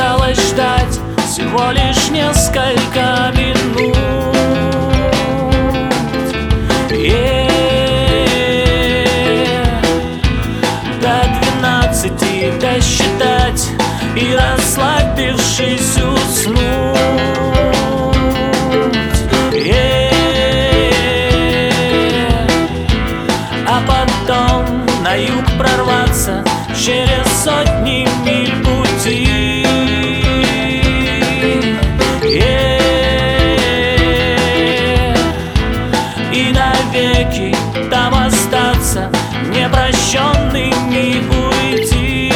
осталось ждать всего лишь несколько минут. До 12 досчитать и, расслабившись, уснуть. А потом на юг прорваться через сотни миль пути. И навеки там остаться, непрощенными уйти.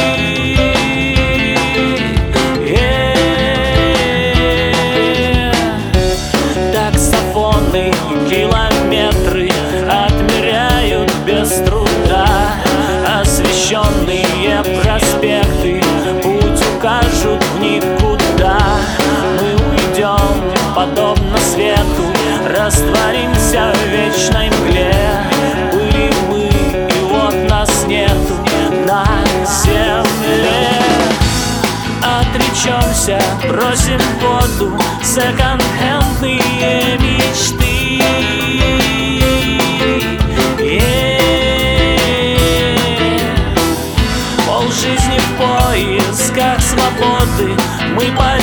Таксофоны километры отмеряют без труда. Освещенные проспекты путь укажут в никуда. Мы уйдем подобно свету, растворимся в вечной мгле. Были мы, и вот нас нету на земле. Отречемся, бросим в воду секонд-хендные мечты. Полжизни в поисках свободы мы